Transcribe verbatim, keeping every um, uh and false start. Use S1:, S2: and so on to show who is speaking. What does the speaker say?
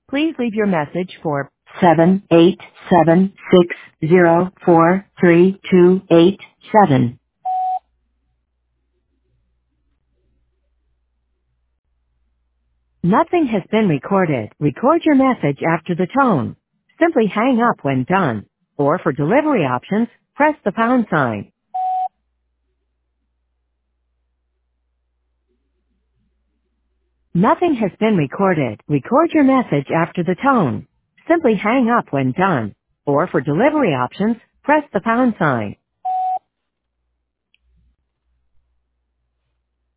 S1: Please leave your message for seven eight seven six zero four three two eight seven. Nothing has been recorded. Record your message after the tone. Simply hang up when done. Or for delivery options, press the pound sign. Nothing has been recorded. Record your message after the tone. Simply hang up when done. Or for delivery options, press the pound sign.